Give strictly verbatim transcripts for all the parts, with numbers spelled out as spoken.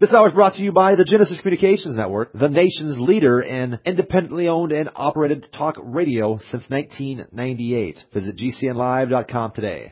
This hour is brought to you by the Genesis Communications Network, the nation's leader in independently owned and operated talk radio since nineteen ninety-eight. Visit G C N live dot com today.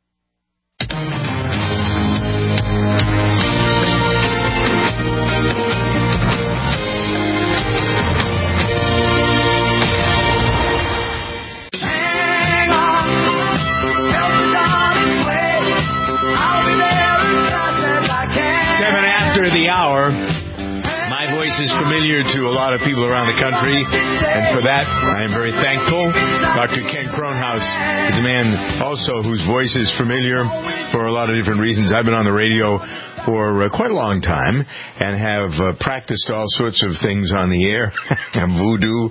The hour. My voice is familiar to a lot of people around the country, and for that, I am very thankful. Doctor Ken Kronhaus is a man also whose voice is familiar for a lot of different reasons. I've been on the radio for uh, quite a long time and have uh, practiced all sorts of things on the air. Voodoo.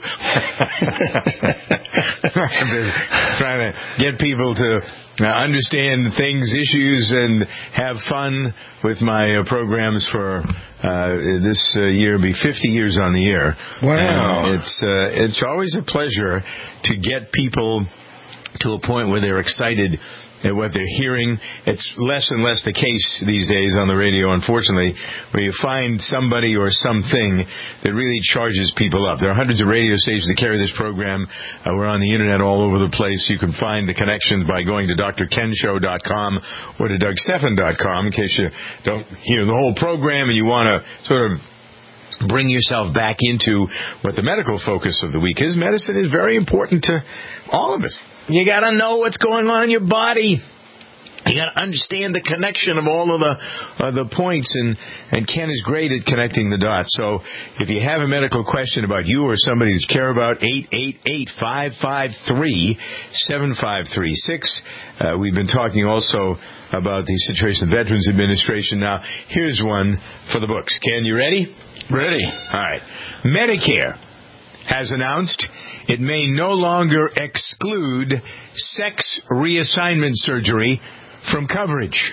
I've been trying to get people to uh, understand things, issues, and have fun with my uh, programs for uh, this uh, year. Be fifty years on the air. Wow. And it's uh, it's always a pleasure to get people to a point where they're excited at what they're hearing. It's less and less the case these days on the radio, unfortunately, where you find somebody or something that really charges people up. There are hundreds of radio stations that carry this program. Uh, we're on the Internet all over the place. You can find the connections by going to D R Ken Show dot com or to Doug Stephan dot com in case you don't hear the whole program and you want to sort of bring yourself back into what the medical focus of the week is. Medicine is very important to all of us. You got to know what's going on in your body. You got to understand the connection of all of the uh, the points, and, and Ken is great at connecting the dots. So if you have a medical question about you or somebody that you care about, eight eight eight, five five three, seven five three six. Uh, we've been talking also about the situation of the Veterans Administration. Now, here's one for the books. Ken, you ready? Ready. All right. Medicare has announced it may no longer exclude sex reassignment surgery from coverage.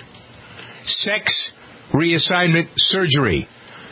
Sex reassignment surgery.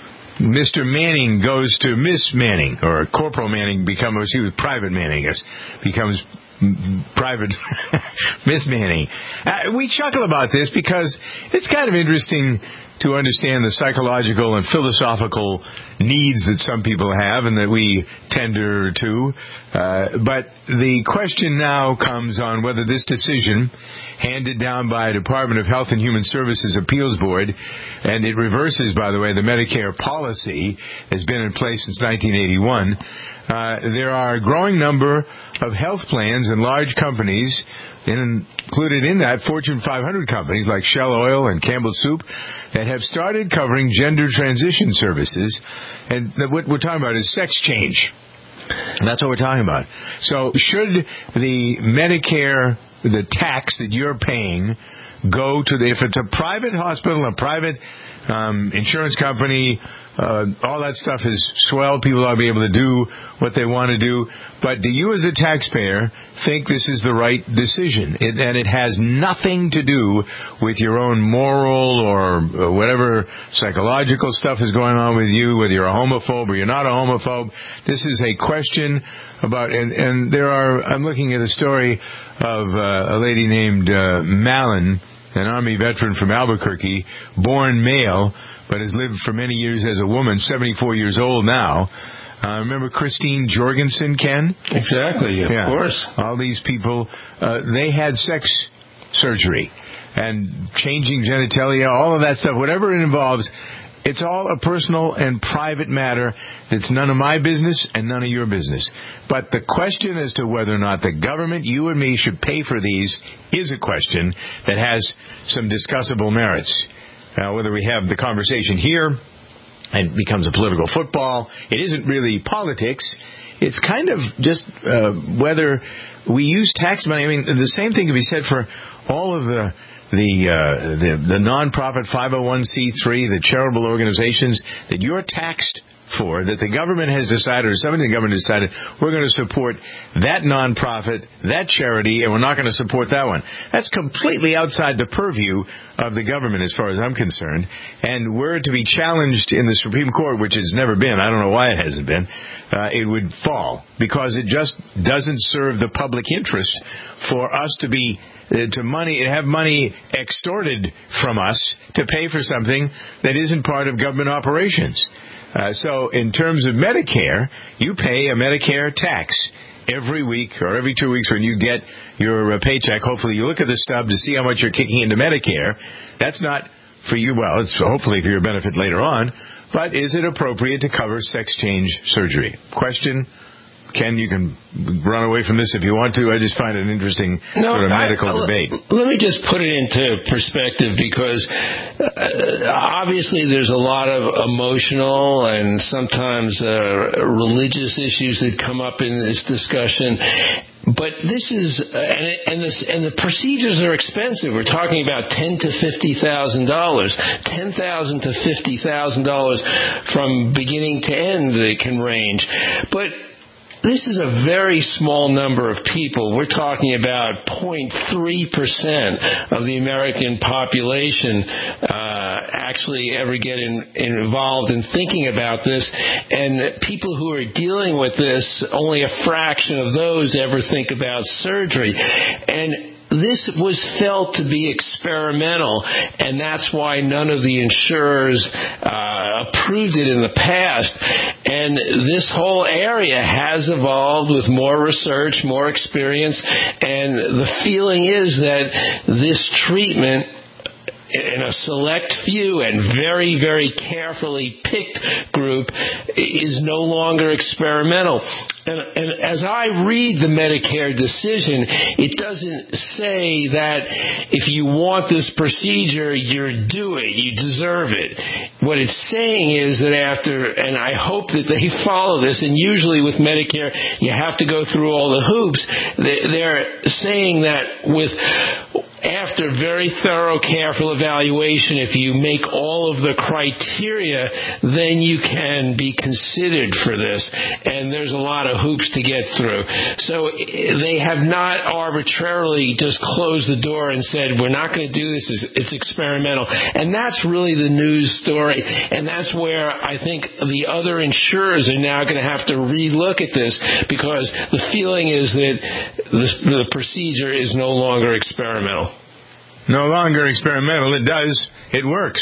Mister Manning goes to Miss Manning, or Corporal Manning becomes, he was Private Manning, I guess, becomes Private Miss Manning. Uh, we chuckle about this because it's kind of interesting to understand the psychological and philosophical needs that some people have and that we tender to. Uh, but the question now comes on whether this decision, handed down by a Department of Health and Human Services Appeals Board, and it reverses, by the way, the Medicare policy has been in place since nineteen eighty-one. Uh, there are a growing number of health plans and large companies, and included in that Fortune five hundred companies like Shell Oil and Campbell Soup, that have started covering gender transition services. And what we're talking about is sex change. And that's what we're talking about. So should the Medicare, the tax that you're paying, go to the, if it's a private hospital, a private um, insurance company, uh, all that stuff is swell. People ought to be able to do what they want to do. But do you as a taxpayer think this is the right decision? It, and it has nothing to do with your own moral or whatever psychological stuff is going on with you, whether you're a homophobe or you're not a homophobe. This is a question about, and, and there are, I'm looking at a story of uh, a lady named uh, Malin, an Army veteran from Albuquerque, born male, but has lived for many years as a woman, seventy-four years old now. Uh, remember Christine Jorgensen, Ken? Exactly, of yeah. course. All these people, uh, they had sex surgery and changing genitalia, all of that stuff, whatever it involves. It's all a personal and private matter. It's none of my business and none of your business. But the question as to whether or not the government, you and me, should pay for these is a question that has some discussable merits. Now, whether we have the conversation here and becomes a political football, it isn't really politics. It's kind of just uh, whether we use tax money. I mean, the same thing can be said for all of the the uh, the, the non-profit five oh one c three, the charitable organizations that you're taxed for, that the government has decided, or somebody in the government has decided, we're going to support that non-profit, that charity, and we're not going to support that one. That's completely outside the purview of the government as far as I'm concerned. And were it to be challenged in the Supreme Court, which it's never been, I don't know why it hasn't been, uh, it would fall, because it just doesn't serve the public interest for us to be uh, to money have money extorted from us to pay for something that isn't part of government operations. Uh, so in terms of Medicare, you pay a Medicare tax every week or every two weeks when you get your uh, paycheck. Hopefully you look at the stub to see how much you're kicking into Medicare. That's not for you. Well, it's hopefully for your benefit later on. But is it appropriate to cover sex change surgery? Question. Ken, you can run away from this if you want to. I just find it an interesting no, sort of medical I, I, debate. Let me just put it into perspective, because uh, obviously there's a lot of emotional and sometimes uh, religious issues that come up in this discussion. But this is, uh, and, it, and this, and the procedures are expensive. We're talking about ten to fifty thousand dollars, ten thousand to fifty thousand dollars from beginning to end. They can range, but this is a very small number of people. We're talking about zero point three percent of the American population uh, actually ever get in, involved in thinking about this. And people who are dealing with this, only a fraction of those ever think about surgery. And this was felt to be experimental, and that's why none of the insurers uh, approved it in the past. And this whole area has evolved with more research, more experience, and the feeling is that this treatment, in a select few and very, very carefully picked group, is no longer experimental. And, and as I read the Medicare decision, it doesn't say that if you want this procedure, you're due it, you deserve it. What it's saying is that after, and I hope that they follow this, and usually with Medicare, you have to go through all the hoops. They're saying that with after very thorough, careful evaluation, if you make all of the criteria, then you can be considered for this. And there's a lot of hoops to get through. So they have not arbitrarily just closed the door and said, we're not going to do this, it's experimental. And that's really the news story. And that's where I think the other insurers are now going to have to relook at this, because the feeling is that the, the procedure is no longer experimental. No longer experimental. It does. It works.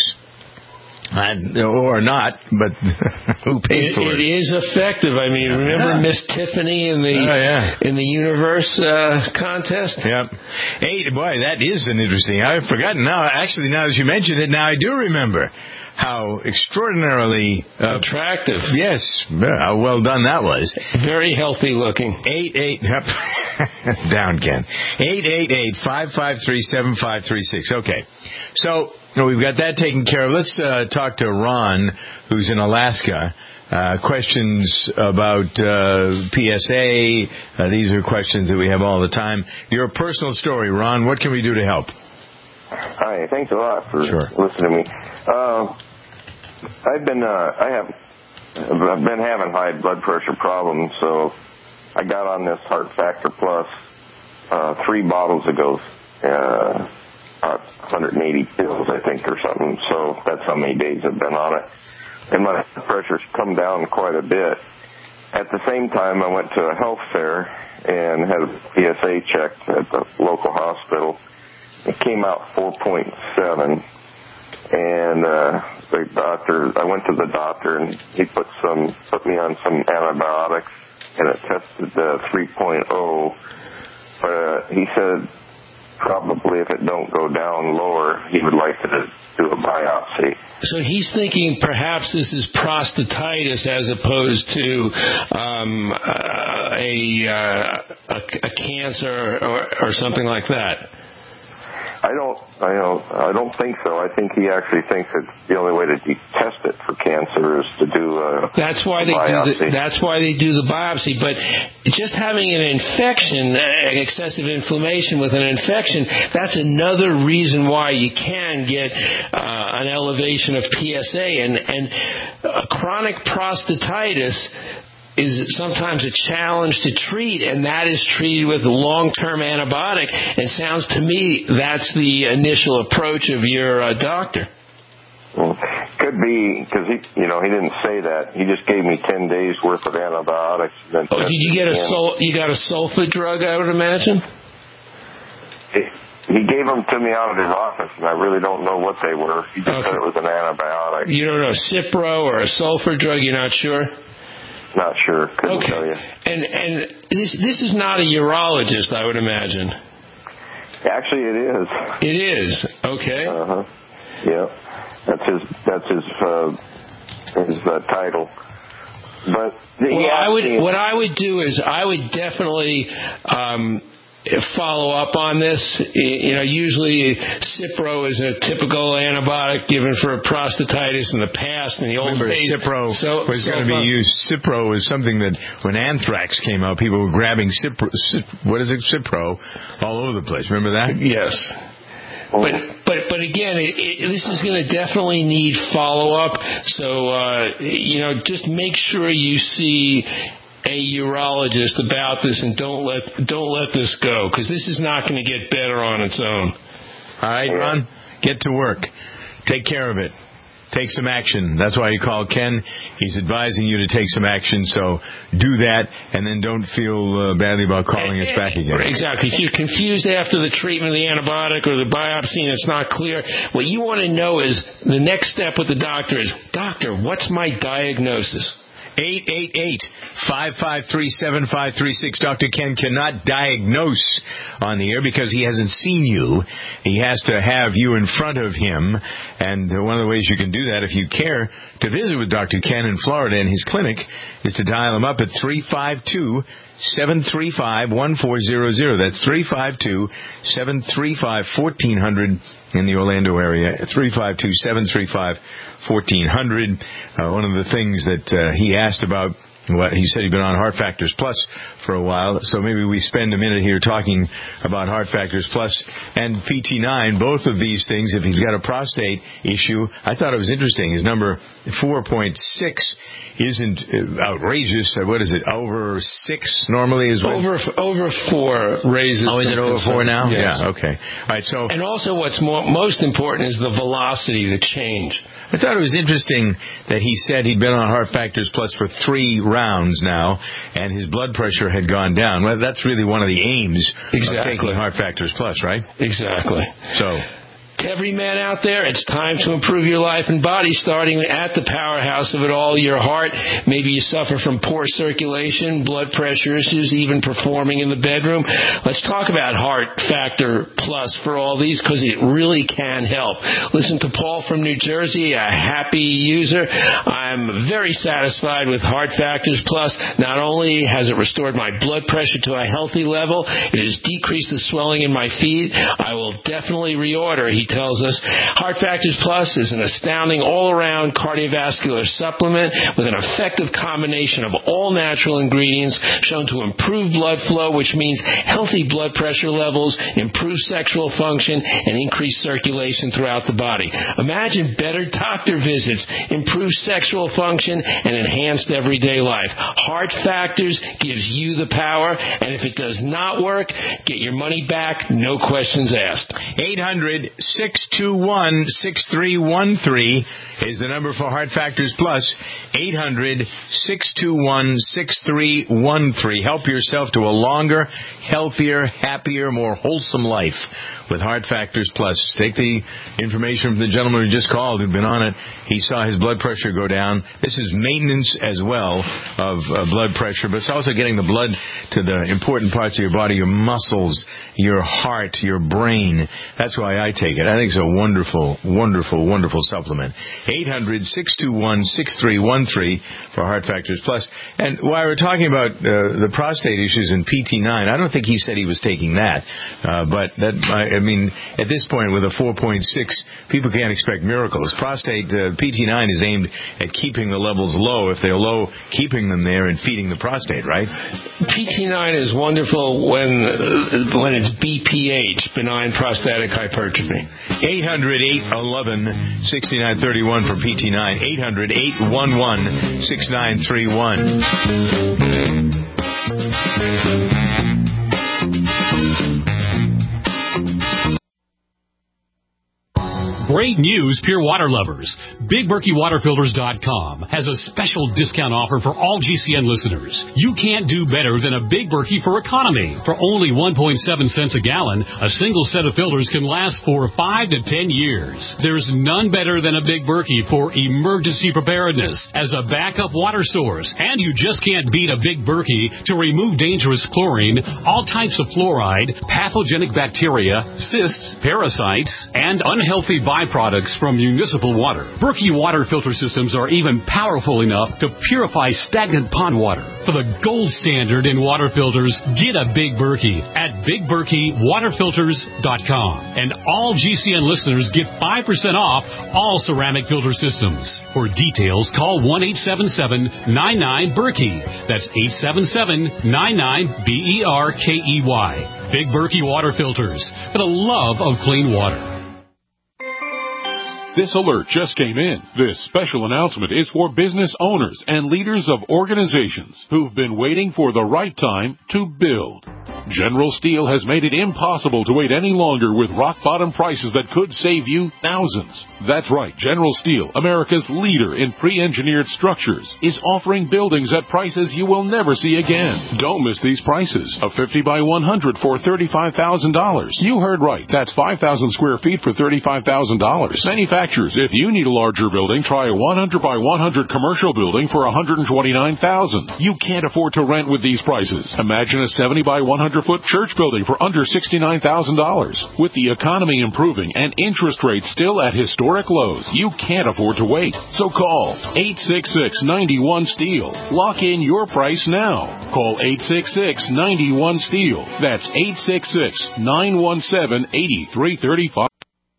And, or not, but who paid it, for it? It is effective. I mean, remember yeah. Miss Tiffany in the oh, yeah. in the Universe uh, contest? Yep. Hey, boy, that is an interesting. I've forgotten now. Actually, now as you mentioned it, now I do remember how extraordinarily uh, attractive. Yes, how well done that was. Very healthy looking. Eight eight yep. Down, Ken. Eight eight eight five five three seven five three six. Okay, so you know, we've got that taken care of. Let's uh, talk to Ron, who's in Alaska. Uh, questions about uh, P S A. Uh, these are questions that we have all the time. Your personal story, Ron. What can we do to help? Hi, thanks a lot for sure. listening to me. Uh, I've been, uh, I have, I've been having high blood pressure problems, so I got on this Heart Factor Plus uh, three bottles ago, uh, about one hundred eighty pills, I think, or something. So that's how many days I've been on it, and my blood pressure's come down quite a bit. At the same time, I went to a health fair and had a P S A checked at the local hospital. It came out four point seven. And uh, the doctor, I went to the doctor, and he put some, put me on some antibiotics, and it tested uh, three point oh. But uh, he said probably if it don't go down lower, he would like to do a biopsy. So he's thinking perhaps this is prostatitis as opposed to um, uh, a, uh, a a cancer or, or something like that. I don't, I don't, I don't think so. I think he actually thinks it's the only way to test it for cancer is to do a That's why a they biopsy. do the, that's why they do the biopsy. But just having an infection, uh, excessive inflammation with an infection, that's another reason why you can get uh, an elevation of P S A. And and uh, chronic prostatitis is sometimes a challenge to treat, and that is treated with a long-term antibiotic. It sounds to me that's the initial approach of your uh, doctor. Well, could be, because he, you know, he didn't say that. He just gave me ten days worth of antibiotics. Then oh, did you get a sul- you got a sulfa drug? I would imagine. It, he gave them to me out of his office, and I really don't know what they were. He just Okay. said it was an antibiotic. You don't know Cipro or a sulfur drug? You're not sure? Not sure. Couldn't Okay. tell you. And and this this is not a urologist, I would imagine. Actually, it is. It is. Okay. Uh huh. Yeah. That's his. That's his. Uh, his uh, title. But he Well, I asked would. me- What I would do is I would definitely um, follow up on this. You know, usually Cipro is a typical antibiotic given for prostatitis in the past, in the old Remember, days. Cipro so, was so going to be far- used. Cipro was something that when anthrax came out, people were grabbing Cipro, Cip, what is it, Cipro, all over the place. Remember that? Yes. But but but again, it, it, this is going to definitely need follow up. So uh, you know, just make sure you see a urologist about this, and don't let don't let this go, because this is not going to get better on its own. All right, Ron, get to work. Take care of it. Take some action. That's why you call Ken. He's advising you to take some action, so do that, and then don't feel uh, badly about calling us back again. Exactly. If you're confused after the treatment of the antibiotic or the biopsy and it's not clear, what you want to know is the next step with the doctor is, doctor, what's my diagnosis? eight eight eight, five five three, seven five three six. Doctor Ken cannot diagnose on the air because he hasn't seen you. He has to have you in front of him. And one of the ways you can do that, if you care to visit with Doctor Ken in Florida in his clinic, is to dial him up at three five two, seven three five, one four zero zero. That's three five two, seven three five, one four zero zero in the Orlando area. three five two, seven three five, fourteen hundred. Uh, one of the things that uh, he asked about, well, he said he'd been on Heart Factors Plus for a while, so maybe we spend a minute here talking about Heart Factors Plus and P T nine. Both of these things, if he's got a prostate issue, I thought it was interesting. His number four point six isn't outrageous. What is it, over six normally? Is what? Over over four raises. Oh, is it over four now? Yes. Yeah, okay. All right, so... And also what's more, most important is the velocity, the change. I thought it was interesting that he said he'd been on Heart Factors Plus for three rounds now, and his blood pressure had gone down. Well, that's really one of the aims Exactly. of taking Heart Factors Plus, right? Exactly. So... To every man out there, it's time to improve your life and body, starting at the powerhouse of it all, your heart. Maybe you suffer from poor circulation, blood pressure issues, even performing in the bedroom. Let's talk about Heart Factor Plus for all these, because it really can help. Listen to Paul from New Jersey, a happy user. I'm very satisfied with Heart Factors Plus. Not only has it restored my blood pressure to a healthy level, it has decreased the swelling in my feet. I will definitely reorder. He tells us Heart Factors Plus is an astounding all-around cardiovascular supplement with an effective combination of all natural ingredients shown to improve blood flow, which means healthy blood pressure levels, improve sexual function, and increase circulation throughout the body. Imagine better doctor visits, improved sexual function, and enhanced everyday life. Heart Factors gives you the power, and if it does not work, get your money back, no questions asked. eight hundred, six two one, six three one three is the number for Heart Factors Plus. eight hundred, six two one, six three one three. Help yourself to a longer, healthier, happier, more wholesome life with Heart Factors Plus. Take the information from the gentleman who just called, who'd been on it. He saw his blood pressure go down. This is maintenance as well of uh, blood pressure, but it's also getting the blood to the important parts of your body, your muscles, your heart, your brain. That's why I take it. I think it's a wonderful, wonderful, wonderful supplement. eight hundred, six two one, six three one three for Heart Factors Plus. And while we're talking about uh, the prostate issues in P T nine, I don't think he said he was taking that. Uh, but that, I, I mean, at this point with a four point six, people can't expect miracles. Prostate, uh, P T nine is aimed at keeping the levels low. If they're low, keeping them there and feeding the prostate, right? P T nine is wonderful when uh, when it's B P H, benign prostatic hypertrophy. eight hundred, eight one one, six nine three one for P T nine. eight hundred, eight one one, six nine three one. Great news, pure water lovers. Big Berkey Water Filters dot com has a special discount offer for all G C N listeners. You can't do better than a Big Berkey for economy. For only one point seven cents a gallon, a single set of filters can last for five to ten years. There's none better than a Big Berkey for emergency preparedness as a backup water source. And you just can't beat a Big Berkey to remove dangerous chlorine, all types of fluoride, pathogenic bacteria, cysts, parasites, and unhealthy byproducts from municipal water. Berkey water filter systems are even powerful enough to purify stagnant pond water. For the gold standard in water filters, get a Big Berkey at Big Berkey Water Filters dot com. And all G C N listeners get five percent off all ceramic filter systems. For details, call one eight seven seven, nine nine, Berkey. That's eight seven seven, nine nine, B E R K E Y. Big Berkey Water Filters, for the love of clean water. This alert just came in. This special announcement is for business owners and leaders of organizations who've been waiting for the right time to build. General Steel has made it impossible to wait any longer with rock-bottom prices that could save you thousands. That's right, General Steel, America's leader in pre-engineered structures, is offering buildings at prices you will never see again. Don't miss these prices. A fifty by one hundred for thirty-five thousand dollars. You heard right. That's five thousand square feet for thirty-five thousand dollars. Manufacturers, if you need a larger building, try a one hundred by one hundred commercial building for one hundred twenty-nine thousand dollars. You can't afford to rent with these prices. Imagine a seventy by one hundred foot church building for under sixty-nine thousand dollars. With the economy improving and interest rates still at historic lows, you can't afford to wait. So call eight six six, nine one, STEEL. Lock in your price now. Call eight six six, nine one, STEEL. That's eight six six, nine one seven, eight three three five.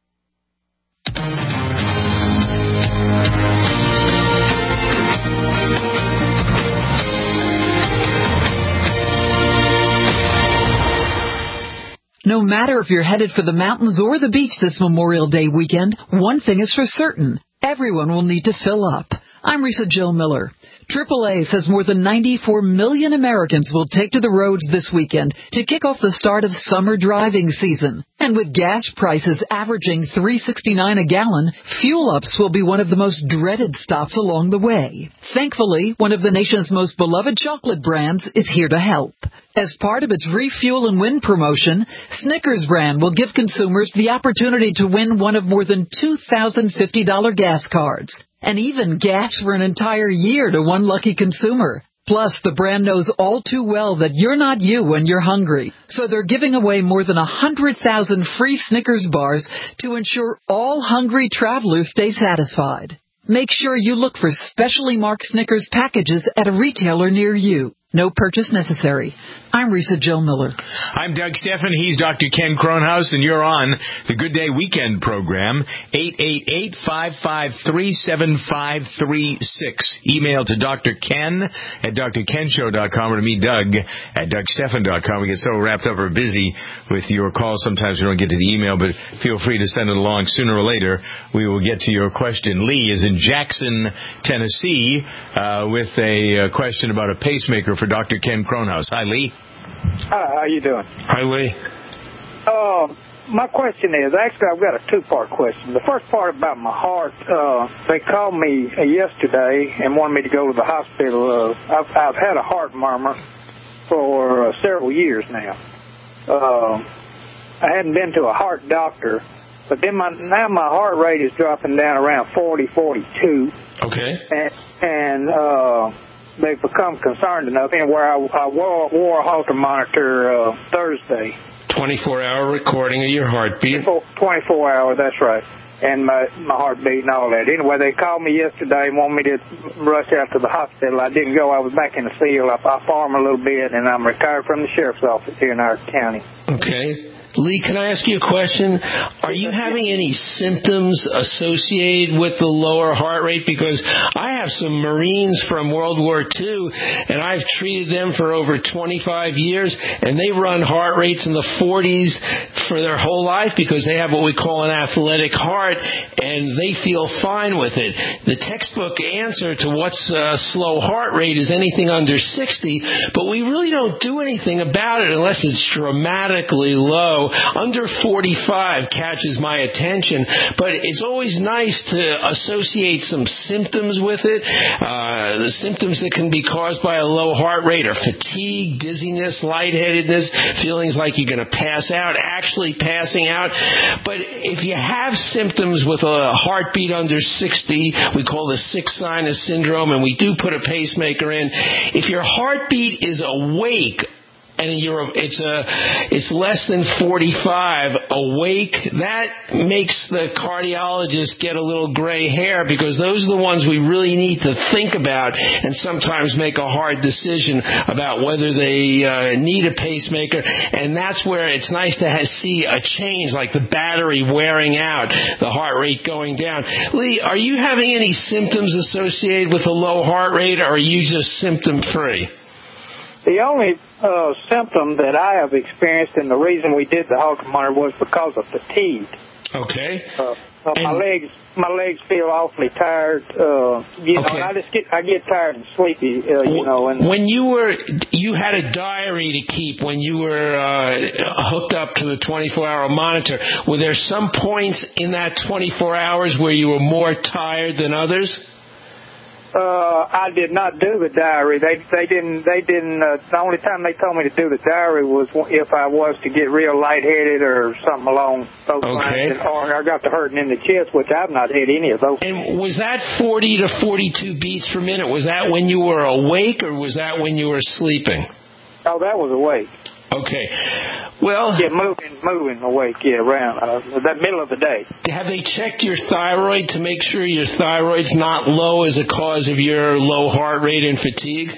No matter if you're headed for the mountains or the beach this Memorial Day weekend, one thing is for certain. Everyone will need to fill up. I'm Risa Jill Miller. triple A says more than ninety-four million Americans will take to the roads this weekend to kick off the start of summer driving season. And with gas prices averaging three dollars and sixty-nine cents a gallon, fuel ups will be one of the most dreaded stops along the way. Thankfully, one of the nation's most beloved chocolate brands is here to help. As part of its Refuel and Win promotion, Snickers brand will give consumers the opportunity to win one of more than two thousand fifty dollars gas cards, and even gas for an entire year to one lucky consumer. Plus, the brand knows all too well that you're not you when you're hungry. So they're giving away more than one hundred thousand free Snickers bars to ensure all hungry travelers stay satisfied. Make sure you look for specially marked Snickers packages at a retailer near you. No purchase necessary. I'm Risa Jill Miller. I'm Doug Steffen. He's Doctor Ken Kronhaus, and you're on the Good Day Weekend program. eight eight eight, five five three, seven five three six. Email to Doctor Ken at D R ken show dot com or to me, Doug, at Doug Steffen dot com. We get so wrapped up or busy with your calls, sometimes we don't get to the email, but feel free to send it along. Sooner or later, we will get to your question. Lee is in Jackson, Tennessee, uh, with a uh, question about a pacemaker for Doctor Ken Kronhaus. Hi, Lee. Hi, how you doing? Hi, Lee. Uh, my question is, actually, I've got a two-part question. The first part about my heart, uh, they called me uh, yesterday and wanted me to go to the hospital. Uh, I've, I've had a heart murmur for uh, several years now. Uh, I hadn't been to a heart doctor, but then my, now my heart rate is dropping down around forty, forty-two. Okay. And, and uh, they've become concerned enough, and where I, I wore, wore a Holter monitor uh, Thursday. twenty-four hour recording of your heartbeat. twenty-four hour, that's right. And my, my heartbeat and all that. Anyway, they called me yesterday and wanted me to rush out to the hospital. I didn't go. I was back in the field. I, I farm a little bit, and I'm retired from the sheriff's office here in our county. Okay. Lee, can I ask you a question? Are you having any symptoms associated with the lower heart rate? Because I have some Marines from World War Two, and I've treated them for over twenty-five years, and they run heart rates in the forties for their whole life because they have what we call an athletic heart, and they feel fine with it. The textbook answer to what's a slow heart rate is anything under sixty, but we really don't do anything about it unless it's dramatically low. So under forty-five catches my attention, but it's always nice to associate some symptoms with it. Uh, the symptoms that can be caused by a low heart rate are fatigue, dizziness, lightheadedness, feelings like you're going to pass out, actually passing out. But if you have symptoms with a heartbeat under sixty, we call the six sinus syndrome, and we do put a pacemaker in. If your heartbeat is awake, and you're, it's a, it's less than forty-five awake, that makes the cardiologist get a little gray hair, because those are the ones we really need to think about and sometimes make a hard decision about whether they uh, need a pacemaker. And that's where it's nice to have, see a change, like the battery wearing out, the heart rate going down. Lee, are you having any symptoms associated with a low heart rate, or are you just symptom free? The only uh, symptom that I have experienced, and the reason we did the heart monitor, was because of fatigue. Okay. Uh, uh, my legs, my legs feel awfully tired. Uh, you know, okay. and I just get, I get tired and sleepy. Uh, you know, and when you were, you had a diary to keep when you were uh, hooked up to the twenty-four hour monitor. Were there some points in that twenty-four hours where you were more tired than others? Uh, I did not do the diary. They they didn't they didn't. Uh, the only time they told me to do the diary was if I was to get real lightheaded or something along those okay. lines, or I got to hurting in the chest, which I've not had any of those. And was that forty to forty-two beats per minute? Was that when you were awake, or was that when you were sleeping? Oh, that was awake. Okay. Well, yeah, moving, moving awake, yeah, around uh, the middle of the day. Have they checked your thyroid to make sure your thyroid's not low as a cause of your low heart rate and fatigue?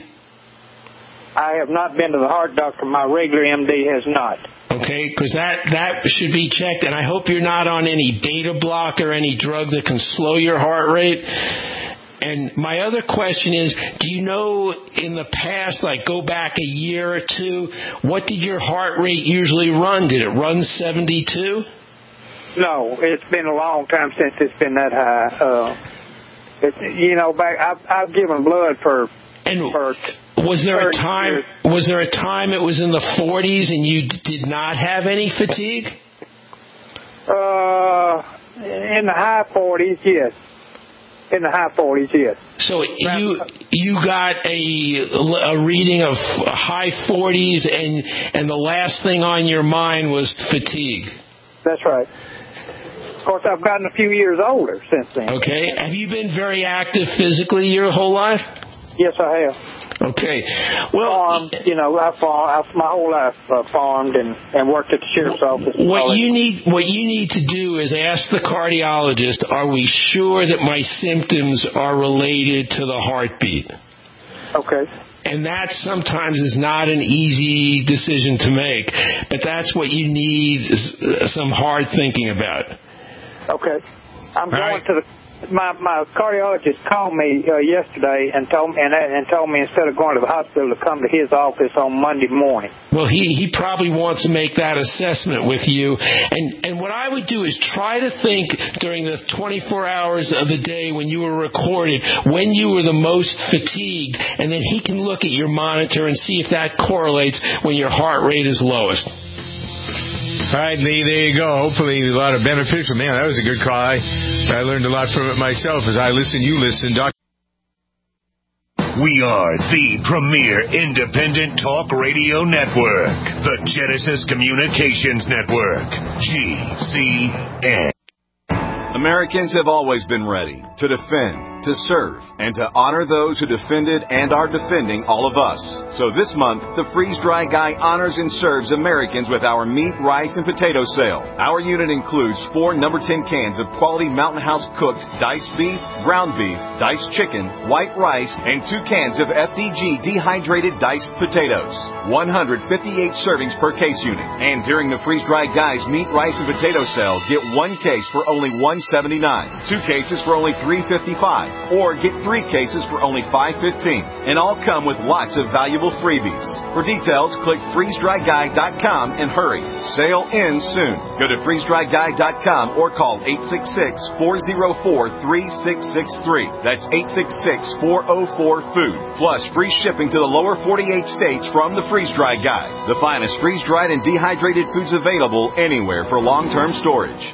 I have not been to the heart doctor. My regular M D has not. Okay, because that, that should be checked, and I hope you're not on any beta block or any drug that can slow your heart rate. And my other question is, do you know in the past, like go back a year or two, what did your heart rate usually run? Did it run seventy-two? No, it's been a long time since it's been that high. Uh, it's, you know, back I've, I've given blood for. And for was there a time? years. Was there a time it was in the forties and you did not have any fatigue? Uh, in the high forties, yes. In the high forties, yes. So you you got a, a reading of high forties, and and the last thing on your mind was fatigue. That's right. Of course, I've gotten a few years older since then. Okay. Have you been very active physically your whole life? Yes, I have. Okay. Well, farmed, you know, I farmed, I, my whole life uh, farmed and, and worked at the sheriff's office. What you need, what you need to do is ask the cardiologist, are we sure that my symptoms are related to the heartbeat? Okay. And that sometimes is not an easy decision to make, but that's what you need some hard thinking about. Okay. I'm All going right. to the... My my cardiologist called me uh, yesterday and told me and, and told me instead of going to the hospital to come to his office on Monday morning. Well, he he probably wants to make that assessment with you, and and what I would do is try to think during the twenty-four hours of the day when you were recorded when you were the most fatigued, and then he can look at your monitor and see if that correlates when your heart rate is lowest. All right, Lee, there you go. Hopefully a lot of beneficial. Man, that was a good call. I, I learned a lot from it myself. As I listen, you listen. Doctor We are the premier independent talk radio network, the Genesis Communications Network, G C N. Americans have always been ready to defend, to serve, and to honor those who defended and are defending all of us. So this month, the Freeze Dry Guy honors and serves Americans with our meat, rice, and potato sale. Our unit includes four number ten cans of quality Mountain House cooked diced beef, ground beef, diced chicken, white rice, and two cans of F D G dehydrated diced potatoes. one hundred fifty-eight servings per case unit. And during the Freeze Dry Guy's meat, rice, and potato sale, get one case for only one dollar and seventy-nine cents. Two cases for only three three dollars and fifty-five cents, or get three cases for only five dollars and fifteen cents, and all come with lots of valuable freebies. For details, click freeze dry guy dot com and hurry. Sale ends soon. Go to freeze dry guy dot com or call eight six six, four oh four, three six six three. That's eight six six, four oh four, food. Plus free shipping to the lower forty-eight states from the Freeze Dry Guy. The finest freeze-dried and dehydrated foods available anywhere for long-term storage.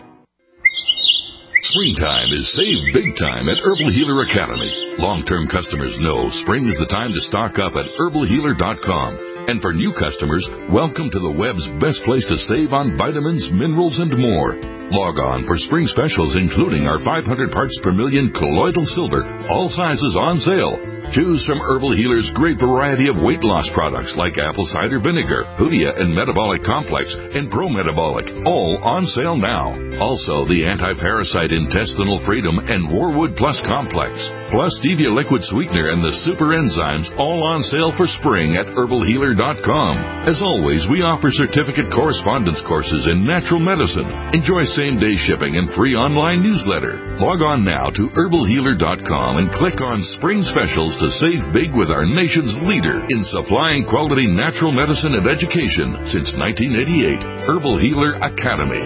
Springtime is save big time at Herbal Healer Academy. Long-term customers know spring is the time to stock up at herbal healer dot com. And for new customers, welcome to the web's best place to save on vitamins, minerals, and more. Log on for spring specials, including our five hundred parts per million colloidal silver, all sizes on sale. Choose from Herbal Healer's great variety of weight loss products like apple cider vinegar, Hoodia and Metabolic Complex, and Pro Metabolic, all on sale now. Also, the Anti-Parasite Intestinal Freedom and Warwood Plus Complex, plus Stevia Liquid Sweetener and the Super Enzymes, all on sale for spring at herbal healer dot com. As always, we offer certificate correspondence courses in natural medicine. Enjoy same-day shipping and free online newsletter. Log on now to herbal healer dot com and click on Spring Specials to save big with our nation's leader in supplying quality natural medicine and education since nineteen eighty-eight. Herbal Healer Academy.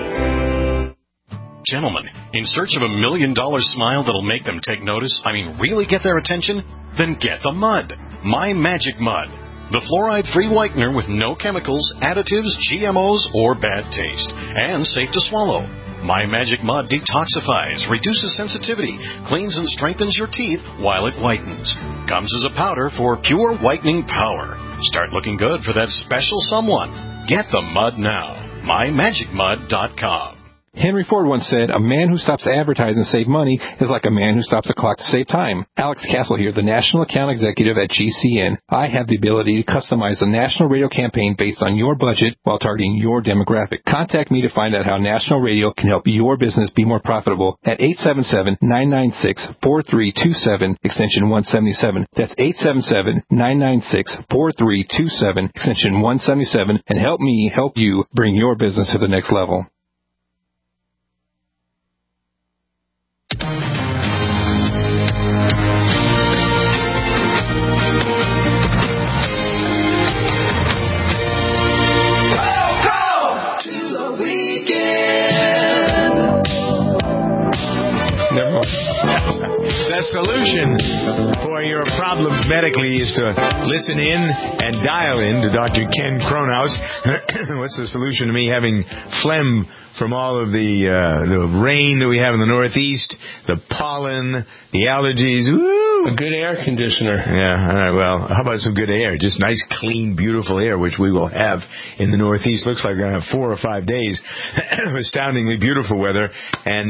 Gentlemen, in search of a million-dollar smile that'll make them take notice, I mean really get their attention? Then get the mud. My Magic Mud. The fluoride-free whitener with no chemicals, additives, G M Os, or bad taste, and safe to swallow. My Magic Mud detoxifies, reduces sensitivity, cleans and strengthens your teeth while it whitens. Comes as a powder for pure whitening power. Start looking good for that special someone. Get the mud now. my magic mud dot com. Henry Ford once said, a man who stops advertising to save money is like a man who stops a clock to save time. Alex Castle here, the National Account Executive at G C N. I have the ability to customize a national radio campaign based on your budget while targeting your demographic. Contact me to find out how national radio can help your business be more profitable at eight seven seven, nine nine six, four three two seven, extension one seventy-seven. That's eight seven seven, nine nine six, four three two seven, extension one seventy-seven, and help me help you bring your business to the next level. The solution for your problems medically is to listen in and dial in to Doctor Ken Kronhaus. What's the solution to me having phlegm from all of the uh, the rain that we have in the Northeast, the pollen, the allergies? Woo! A good air conditioner. Yeah, all right, well, how about some good air? Just nice, clean, beautiful air, which we will have in the Northeast. Looks like we're going to have four or five days of astoundingly beautiful weather, and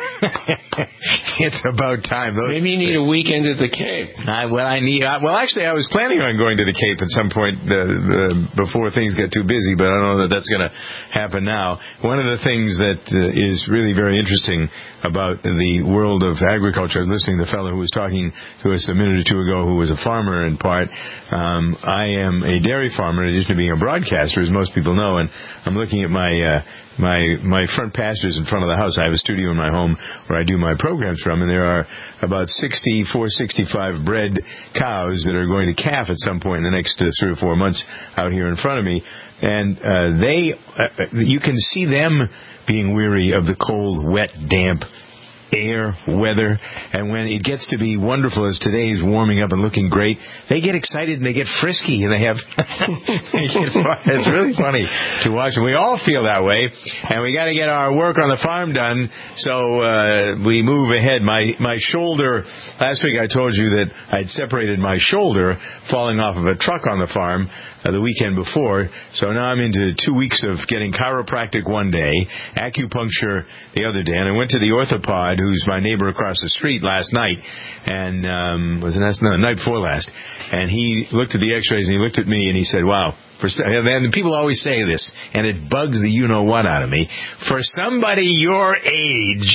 it's about time. Those, Maybe you need a weekend at the Cape. I, well, I need. I, well, actually, I was planning on going to the Cape at some point uh, uh, before things get too busy, but I don't know that that's going to happen now. One of the things that uh, is really very interesting about the world of agriculture, I was listening to the fellow who was talking to us a minute or two ago, who was a farmer in part. Um, I am a dairy farmer in addition to being a broadcaster, as most people know, and I'm looking at my uh, my my front pastures in front of the house. I have a studio in my home where I do my programs from, and there are about sixty-four, sixty-five bred cows that are going to calf at some point in the next uh, three or four months out here in front of me, and uh, they, uh, you can see them being weary of the cold, wet, damp air, weather, and when it gets to be wonderful as today is warming up and looking great, they get excited and they get frisky and they have they get fun. It's really funny to watch them. We all feel that way, and we got to get our work on the farm done, so uh, we move ahead. My my shoulder, last week I told you that I'd separated my shoulder falling off of a truck on the farm uh, the weekend before, so now I'm into two weeks of getting chiropractic one day, acupuncture the other day, and I went to the orthopod, who's my neighbor across the street, last night, and um, was it last no, the night before last, and he looked at the X-rays and he looked at me and he said, "Wow." For and people always say this, and it bugs the you-know-what out of me. For somebody your age,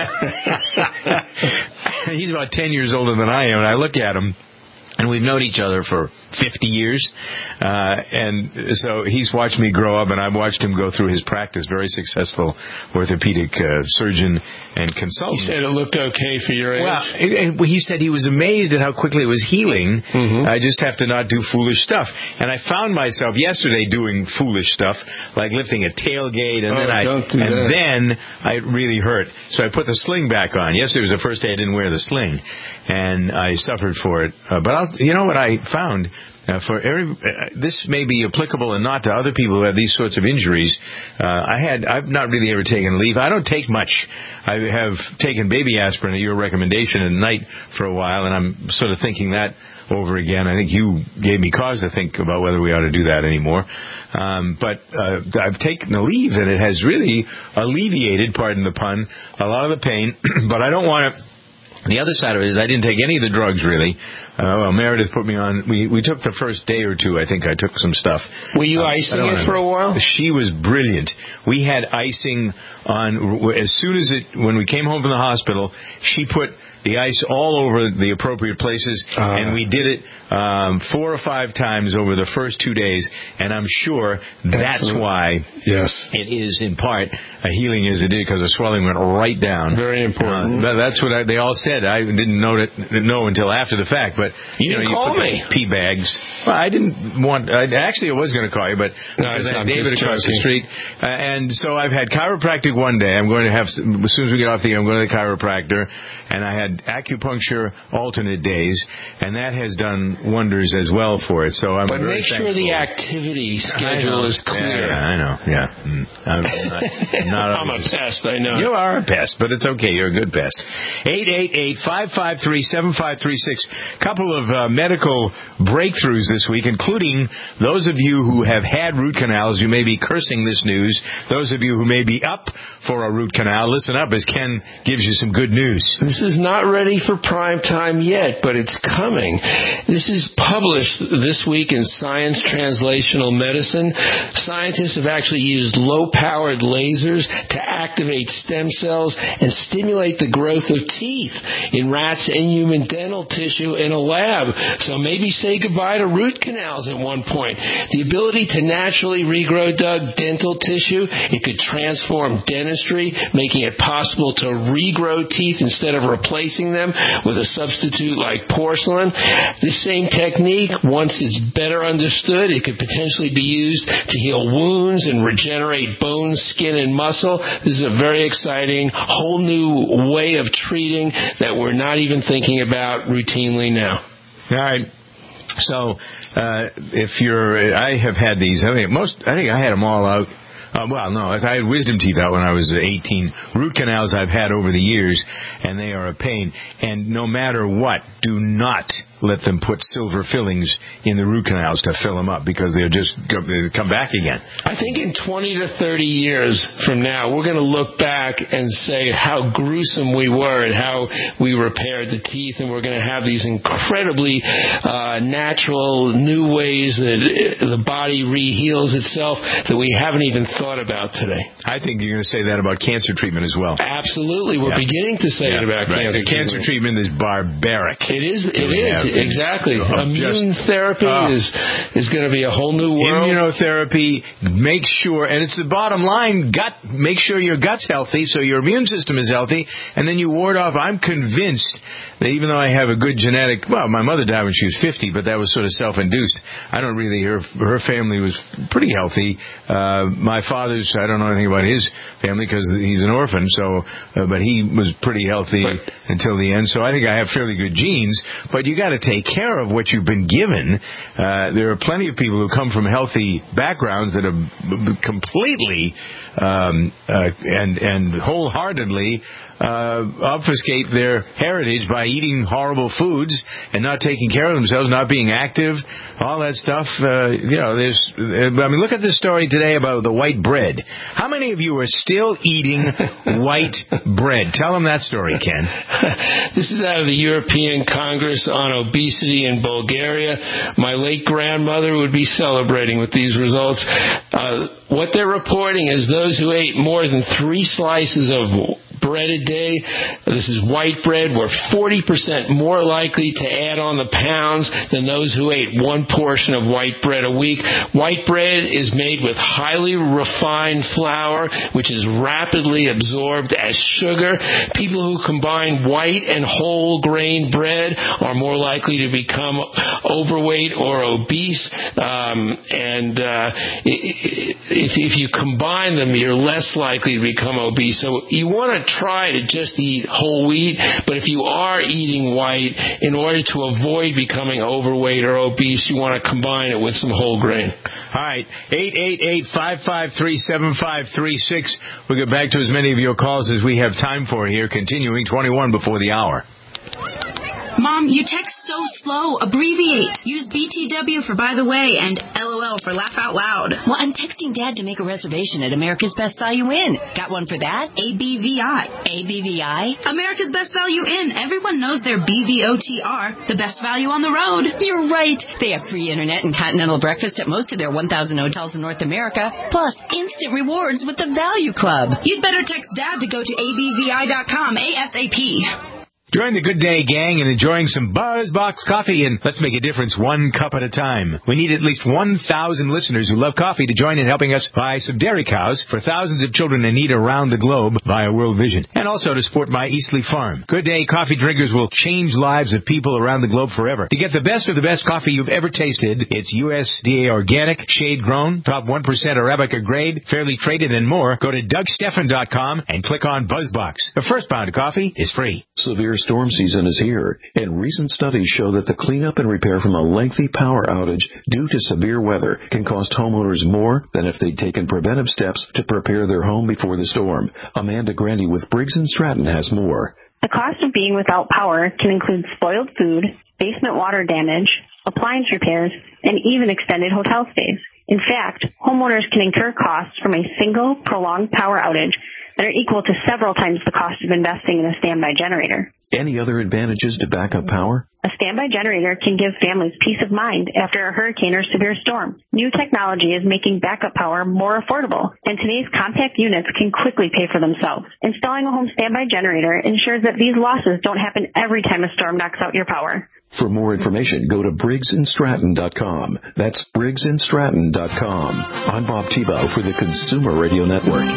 he's about ten years older than I am, and I look at him, and we've known each other for fifty years. Uh, and so he's watched me grow up, and I've watched him go through his practice. Very successful orthopedic uh, surgeon and consultant. He said it looked okay for your age. Well, it, it, he said he was amazed at how quickly it was healing. Mm-hmm. I just have to not do foolish stuff. And I found myself yesterday doing foolish stuff, like lifting a tailgate, and oh, then I don't do and that. then I really hurt. So I put the sling back on. Yesterday was the first day I didn't wear the sling, and I suffered for it. Uh, but I'll, you know what I found? Uh, for every, uh, this may be applicable and not to other people who have these sorts of injuries. Uh, I had, I've not really ever taken leave. I don't take much. I have taken baby aspirin at your recommendation at night for a while, and I'm sort of thinking that over again. I think you gave me cause to think about whether we ought to do that anymore. Um, but uh, I've taken a leave, and it has really alleviated, pardon the pun, a lot of the pain. But I don't want to. The other side of it is I didn't take any of the drugs, really. Uh, well, Meredith put me on. We we took the first day or two. I think I took some stuff. Were you uh, icing it for a while? She was brilliant. We had icing on as soon as it when we came home from the hospital. She put the ice all over the appropriate places, uh, and we did it um, four or five times over the first two days. And I'm sure that's excellent. why yes. it is in part a healing as it did, because the swelling went right down. Very important. Uh, that's what I, they all said. I didn't know it, know until after the fact, but you, you know, didn't you call put me. Pee bags. Well, I didn't want. I, actually, I was going to call you, but no, because I had I'm David across the street, uh, and so I've had chiropractic one day. I'm going to have as soon as we get off the air, I'm going to the chiropractor, and I had acupuncture alternate days, and that has done wonders as well for it. So I'm but very make thankful. sure the activity schedule is clear. Yeah, yeah, I know. Yeah, mm. I'm not. not I'm a pest. I know. You are a pest, but it's okay. You're a good pest. eight eight eight, five five three, seven five three six. Couple of uh, medical breakthroughs this week, including those of you who have had root canals. You may be cursing this news. Those of you who may be up for a root canal, listen up as Ken gives you some good news. This is not ready for prime time yet, but it's coming. This is published this week in Science Translational Medicine. Scientists have actually used low-powered lasers to activate stem cells and stimulate the growth of teeth in rats and human dental tissue in a lab. So maybe say goodbye to root canals at one point. The ability to naturally regrow, Doug, dental tissue, it could transform dentistry, making it possible to regrow teeth instead of replacing them with a substitute like porcelain. This same technique, once it's better understood, it could potentially be used to heal wounds and regenerate bone, skin, and muscle. This is a very exciting, whole new way of treating that we're not even thinking about routinely now. All right. So, uh, if you're, I have had these, I mean, most, I think I had them all out. Uh, well, no, I had wisdom teeth out when I was eighteen. Root canals I've had over the years, and they are a pain. And no matter what, do not let them put silver fillings in the root canals to fill them up, because they'll just go, they'll come back again. I think in twenty to thirty years from now, we're going to look back and say how gruesome we were and how we repaired the teeth, and we're going to have these incredibly uh, natural new ways that the body reheals itself that we haven't even thought about today. I think you're going to say that about cancer treatment as well. Absolutely. We're yeah. beginning to say yeah, it about right. cancer the cancer treatment. treatment is barbaric. It is. It is. Things. Exactly. Oh, Immune just, therapy oh. is is going to be a whole new world. Immunotherapy, make sure, and it's the bottom line, gut, make sure your gut's healthy so your immune system is healthy, and then you ward off. I'm convinced that even though I have a good genetic, well, my mother died when she was fifty, but that was sort of self-induced. I don't really, her, her family was pretty healthy. Uh, my father's, I don't know anything about his family because he's an orphan, so, uh, but he was pretty healthy right. until the end, so I think I have fairly good genes, but you got to take care of what you've been given. Uh, there are plenty of people who come from healthy backgrounds that have completely um, uh, and and wholeheartedly uh, obfuscate their heritage by eating horrible foods and not taking care of themselves, not being active, all that stuff. Uh, you know, there's. I mean, look at this story today about the white bread. How many of you are still eating white bread? Tell them that story, Ken. This is out of the European Congress on Obesity in Bulgaria. My late grandmother would be celebrating with these results. Uh, what they're reporting is those who ate more than three slices of bread a day. This is white bread. We're forty percent more likely to add on the pounds than those who ate one portion of white bread a week. White bread is made with highly refined flour, which is rapidly absorbed as sugar. People who combine white and whole grain bread are more likely to become overweight or obese. Um, and uh, if, if you combine them, you're less likely to become obese. So you want to try to just eat whole wheat, but if you are eating white, in order to avoid becoming overweight or obese, you want to combine it with some whole grain. All right, eight eight eight, five five three, seven five three six. We'll get back to as many of your calls as we have time for here, continuing twenty-one before the hour. Mom, you text so slow. Abbreviate. Use B T W for by the way and LOL for laugh out loud. Well, I'm texting Dad to make a reservation at America's Best Value Inn. Got one for that? A B V I. A B V I? America's Best Value Inn. Everyone knows their B V O T R, the best value on the road. You're right. They have free internet and continental breakfast at most of their one thousand hotels in North America, plus instant rewards with the Value Club. You'd better text Dad to go to A B V I dot com ASAP. Join the Good Day Gang in enjoying some BuzzBox coffee, and let's make a difference one cup at a time. We need at least one thousand listeners who love coffee to join in helping us buy some dairy cows for thousands of children in need around the globe via World Vision, and also to support my Eastleigh Farm. Good Day coffee drinkers will change lives of people around the globe forever. To get the best of the best coffee you've ever tasted, it's U S D A organic, shade grown, top one percent Arabica grade, fairly traded, and more. Go to Doug Stephan dot com and click on BuzzBox. The first pound of coffee is free. Severe storm season is here, and recent studies show that the cleanup and repair from a lengthy power outage due to severe weather can cost homeowners more than if they'd taken preventive steps to prepare their home before the storm. Amanda Grandy with Briggs and Stratton has more. The cost of being without power can include spoiled food, basement water damage, appliance repairs, and even extended hotel stays. In fact, homeowners can incur costs from a single, prolonged power outage that are equal to several times the cost of investing in a standby generator. Any other advantages to backup power? A standby generator can give families peace of mind after a hurricane or severe storm. New technology is making backup power more affordable, and today's compact units can quickly pay for themselves. Installing a home standby generator ensures that these losses don't happen every time a storm knocks out your power. For more information, go to Briggs and Stratton dot com. That's Briggs and Stratton dot com. I'm Bob Tebow for the Consumer Radio Network.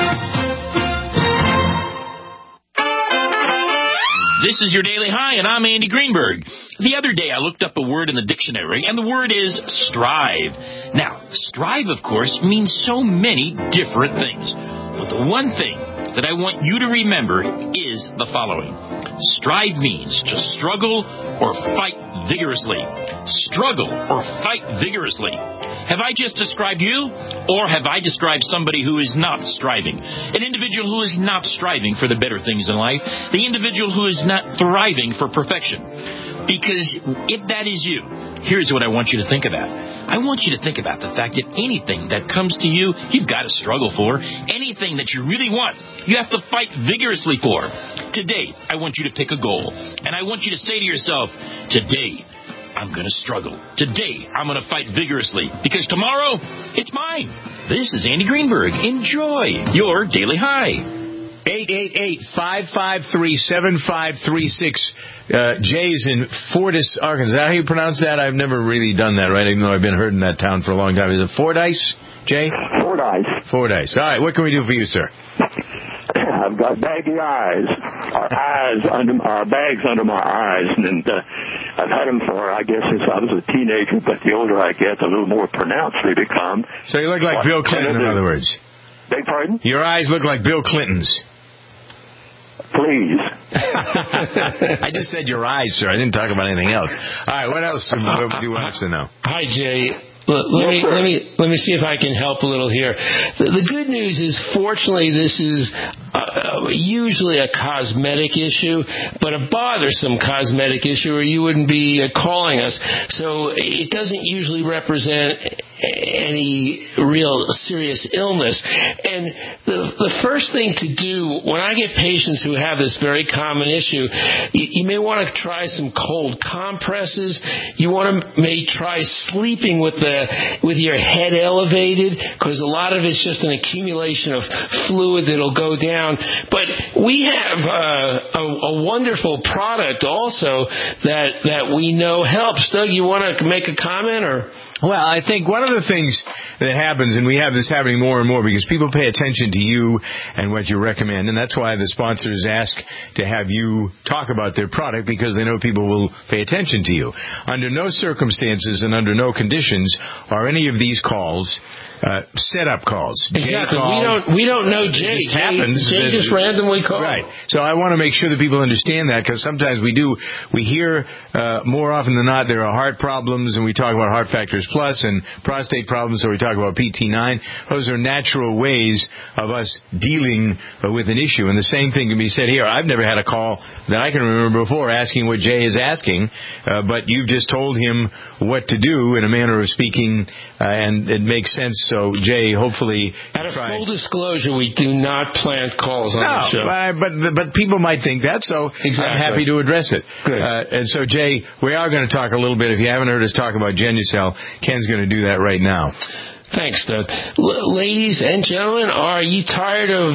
This is your Daily High, and I'm Andy Greenberg. The other day, I looked up a word in the dictionary, and the word is strive. Now, strive, of course, means so many different things. But the one thing that I want you to remember is the following. Strive means to struggle or fight vigorously. Struggle or fight vigorously. Have I just described you, or have I described somebody who is not striving? An individual who is not striving for the better things in life. The individual who is not thriving for perfection. Because if that is you, here's what I want you to think about. I want you to think about the fact that anything that comes to you, you've got to struggle for. Anything that you really want, you have to fight vigorously for. Today, I want you to pick a goal. And I want you to say to yourself, today, I'm going to struggle. Today, I'm going to fight vigorously. Because tomorrow, it's mine. This is Andy Greenberg. Enjoy your Daily High. eight eight eight, five five three, seven five three six. Uh, Jay's in Fordyce, Arkansas. Is that how you pronounce that? I've never really done that, right? Even though I've been heard in that town for a long time. Is it Fordyce, Jay? Fordyce. Fordyce. All right. What can we do for you, sir? I've got baggy eyes, or eyes under, or bags under my eyes, and uh, I've had them for, I guess, since I was a teenager. But the older I get, the little more pronounced they become. So you look like what, Bill Clinton, in other words. Beg pardon? Your eyes look like Bill Clinton's. Please. I just said your eyes, sir. I didn't talk about anything else. All right, what else do you want us to know? Hi, Jay. Let, let, me, let me let me see if I can help a little here. The, the good news is, fortunately, this is uh, usually a cosmetic issue, but a bothersome cosmetic issue, or you wouldn't be uh, calling us. So it doesn't usually represent any real serious illness. And the, the first thing to do when I get patients who have this very common issue, you, you may want to try some cold compresses. You want to may try sleeping with the with your head elevated, because a lot of it's just an accumulation of fluid that'll go down. But we have uh, a, a wonderful product also that that we know helps. Doug, you want to make a comment? Or Well, I think one of the things that happens, and we have this happening more and more because people pay attention to you and what you recommend, and that's why the sponsors ask to have you talk about their product, because they know people will pay attention to you. Under no circumstances and under no conditions are any of these calls uh, set-up calls. Exactly. Called, we don't we don't know Jay. It just happens. Jay, Jay just randomly called. Right. So I want to make sure that people understand that, because sometimes we do, we hear uh, more often than not there are heart problems, and we talk about Heart Factors Plus, and prostate problems, so we talk about P T nine. Those are natural ways of us dealing uh, with an issue. And the same thing can be said here. I've never had a call that I can remember before asking what Jay is asking, uh, but you've just told him what to do in a manner of speaking, uh, and it makes sense. So, Jay, hopefully... Out of full disclosure, we do not plant calls on no, the show. No, but, but people might think that, so exactly. I'm happy to address it. Good. Uh, and so, Jay, we are going to talk a little bit. If you haven't heard us talk about Genucel, Ken's going to do that right now. Thanks, Doug. L- ladies and gentlemen, are you tired of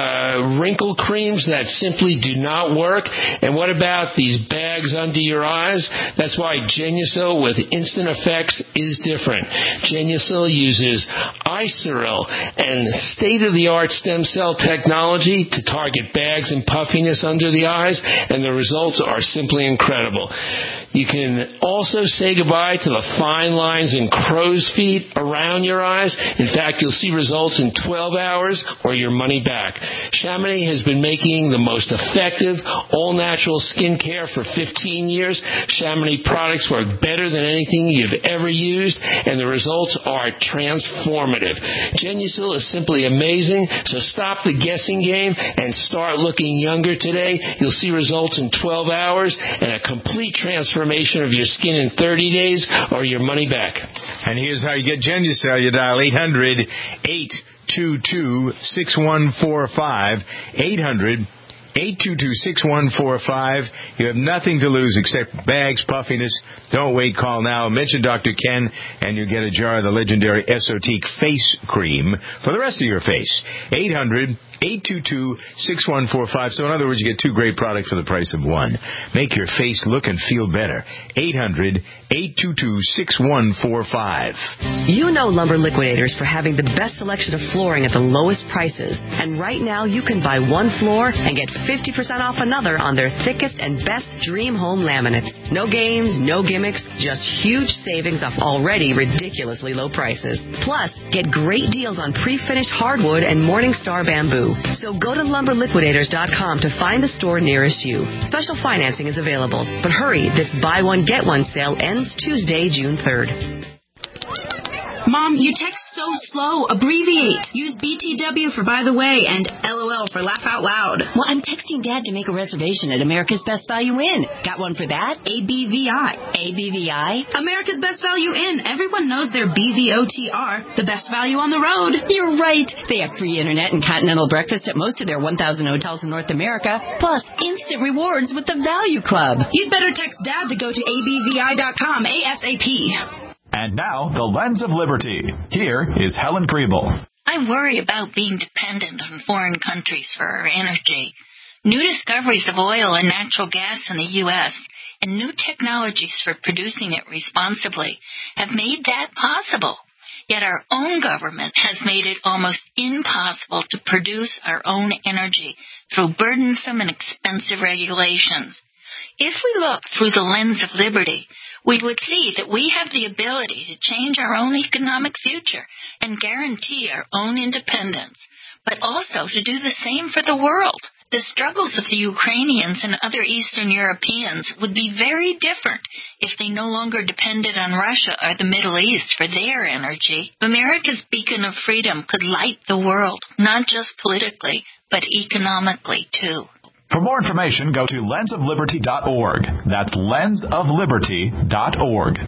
uh, wrinkle creams that simply do not work? And what about these bags under your eyes? That's why Genucel with instant effects is different. Genucel uses Iceril and state-of-the-art stem cell technology to target bags and puffiness under the eyes, and the results are simply incredible. You can also say goodbye to the fine lines and crow's feet around your eyes. In fact, you'll see results in twelve hours or your money back. Chamonix has been making the most effective, all-natural skin care for fifteen years. Chamonix products work better than anything you've ever used, and the results are transformative. Genucel is simply amazing, so stop the guessing game and start looking younger today. You'll see results in twelve hours and a complete transformation of your skin in thirty days or your money back. And here's how you get Genucel. You dial eight hundred, eight two two, six one four five, eight hundred, eight two two, six one four five. You have nothing to lose except bags, puffiness. Don't wait. Call now. Mention Doctor Ken, and you get a jar of the legendary Esotique face cream for the rest of your face. eight hundred, eight two two, six one four five. So in other words, you get two great products for the price of one. Make your face look and feel better. eight hundred, eight two two, six one four five. You know Lumber Liquidators for having the best selection of flooring at the lowest prices. And right now you can buy one floor and get fifty percent off another on their thickest and best Dream Home laminates. No games, no gimmicks, just huge savings off already ridiculously low prices. Plus, get great deals on pre-finished hardwood and Morningstar bamboo. So go to lumber liquidators dot com to find the store nearest you. Special financing is available. But hurry, this buy one, get one sale ends Tuesday, June third. Mom, you text so slow. Abbreviate. Use B T W for by the way and L O L for laugh out loud. Well, I'm texting Dad to make a reservation at America's Best Value Inn. Got one for that? A B V I. A B V I? America's Best Value Inn. Everyone knows their B V O T R. The best value on the road. You're right. They have free internet and continental breakfast at most of their one thousand hotels in North America, plus instant rewards with the Value Club. You'd better text Dad to go to A B V I dot com ASAP. And now, the Lens of Liberty. Here is Helen Kriebel. I worry about being dependent on foreign countries for our energy. New discoveries of oil and natural gas in the U S and new technologies for producing it responsibly have made that possible. Yet our own government has made it almost impossible to produce our own energy through burdensome and expensive regulations. If we look through the lens of liberty, we would see that we have the ability to change our own economic future and guarantee our own independence, but also to do the same for the world. The struggles of the Ukrainians and other Eastern Europeans would be very different if they no longer depended on Russia or the Middle East for their energy. America's beacon of freedom could light the world, not just politically, but economically too. For more information, go to lens of liberty dot org. That's lens of liberty dot org.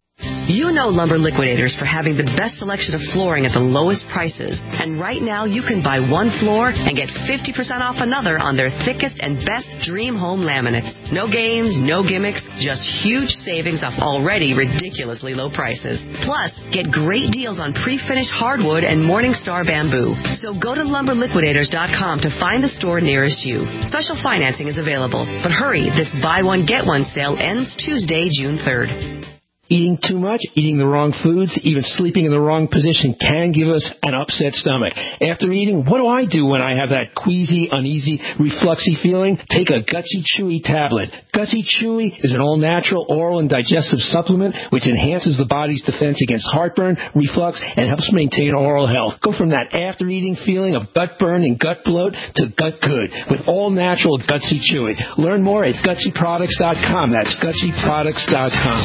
You know Lumber Liquidators for having the best selection of flooring at the lowest prices. And right now, you can buy one floor and get fifty percent off another on their thickest and best Dream Home laminates. No games, no gimmicks, just huge savings off already ridiculously low prices. Plus, get great deals on pre-finished hardwood and Morningstar bamboo. So go to lumber liquidators dot com to find the store nearest you. Special financing is available. But hurry, this buy one, get one sale ends Tuesday, June third. Eating too much, eating the wrong foods, even sleeping in the wrong position can give us an upset stomach. After eating, what do I do when I have that queasy, uneasy, refluxy feeling? Take a Gutsy Chewy tablet. Gutsy Chewy is an all-natural oral and digestive supplement which enhances the body's defense against heartburn, reflux, and helps maintain oral health. Go from that after-eating feeling of gut burn and gut bloat to gut good with all-natural Gutsy Chewy. Learn more at gutsy products dot com. That's gutsy products dot com.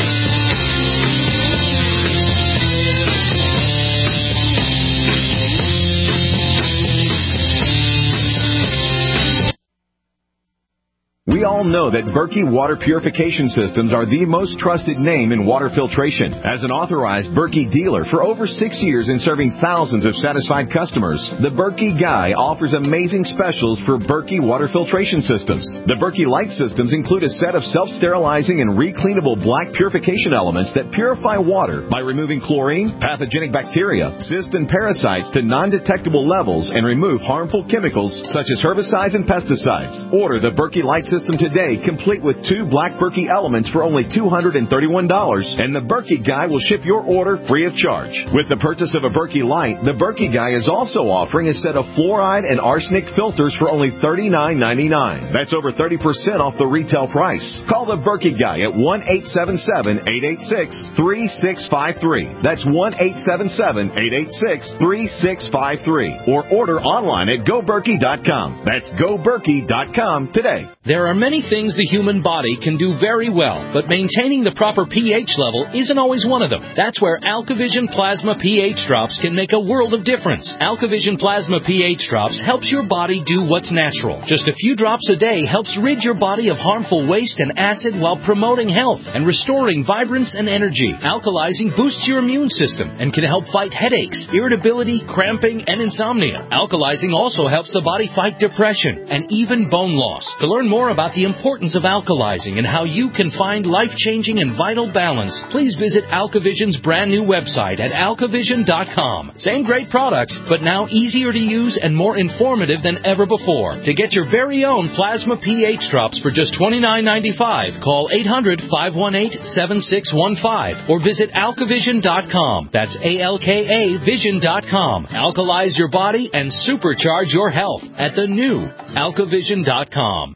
We all know that Berkey Water Purification Systems are the most trusted name in water filtration. As an authorized Berkey dealer for over six years and serving thousands of satisfied customers, the Berkey Guy offers amazing specials for Berkey Water Filtration Systems. The Berkey Light Systems include a set of self-sterilizing and recleanable black purification elements that purify water by removing chlorine, pathogenic bacteria, cysts, and parasites to non-detectable levels and remove harmful chemicals such as herbicides and pesticides. Order the Berkey Light System today, complete with two black Berkey elements for only two hundred thirty-one dollars, and the Berkey Guy will ship your order free of charge. With the purchase of a Berkey Light, the Berkey Guy is also offering a set of fluoride and arsenic filters for only thirty-nine ninety-nine. That's over thirty percent off the retail price. Call the Berkey Guy at one eight seven seven, eight eight six, three six five three. That's one eight seven seven, eight eight six, three six five three. Or order online at go berkey dot com. That's go berkey dot com today. There are many things the human body can do very well, but maintaining the proper pH level isn't always one of them. That's where AlkaVision Plasma pH Drops can make a world of difference. AlkaVision Plasma pH Drops helps your body do what's natural. Just a few drops a day helps rid your body of harmful waste and acid while promoting health and restoring vibrance and energy. Alkalizing boosts your immune system and can help fight headaches, irritability, cramping, and insomnia. Alkalizing also helps the body fight depression and even bone loss. To learn more about the importance of alkalizing and how you can find life-changing and vital balance, please visit AlkaVision's brand new website at alkavision dot com. Same great products, but now easier to use and more informative than ever before. To get your very own Plasma pH Drops for just twenty-nine ninety-five, call eight hundred, five one eight, seven six one five or visit alkavision dot com. That's A L K A vision dot com. Alkalize your body and supercharge your health at the new alkavision dot com.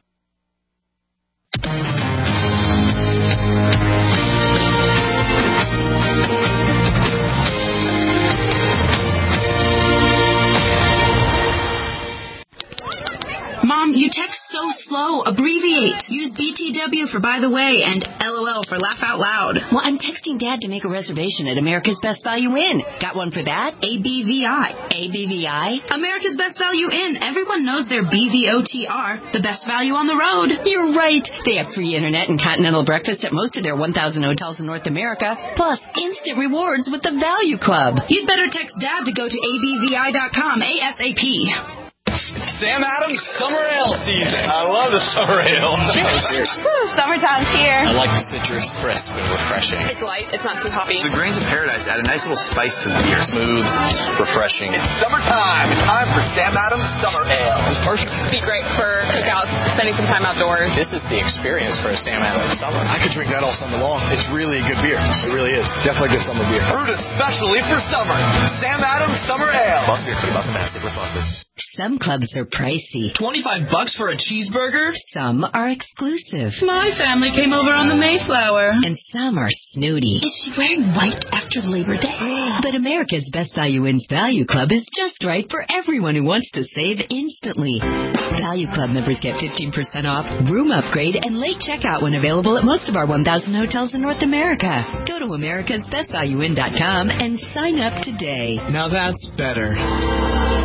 Mom, you text so slow. Abbreviate. Use B T W for by the way and L O L for laugh out loud. Well, I'm texting Dad to make a reservation at America's Best Value Inn. Got one for that? A B V I. A B V I? America's Best Value Inn. Everyone knows their B V O T R, the best value on the road. You're right. They have free internet and continental breakfast at most of their one thousand hotels in North America, plus instant rewards with the Value Club. You'd better text Dad to go to A B V I dot com ASAP. Sam Adams Summer Ale season. I love the summer ale. Cheers. Cheers. Woo, summertime's here. I like the citrus, crisp and refreshing. It's light. It's not too hoppy. The grains of paradise add a nice little spice to the beer. Smooth, refreshing. It's summertime. It's time for Sam Adams Summer Ale. It's perfect. It'd be great for cookouts, spending some time outdoors. This is the experience for a Sam Adams summer. I could drink that all summer long. It's really a good beer. It really is. Definitely good summer beer. Brewed especially for summer. Sam Adams Summer Ale. Must be a pretty Boston Mass. Responsible. Some clubs are pricey. twenty-five bucks for a cheeseburger? Some are exclusive. My family came over on the Mayflower. And some are snooty. Is she wearing white after Labor Day? But America's Best Value Inn's Value Club is just right for everyone who wants to save instantly. Value Club members get fifteen percent off, room upgrade, and late checkout when available at most of our one thousand hotels in North America. Go to americas best value inn dot com and sign up today. Now that's better.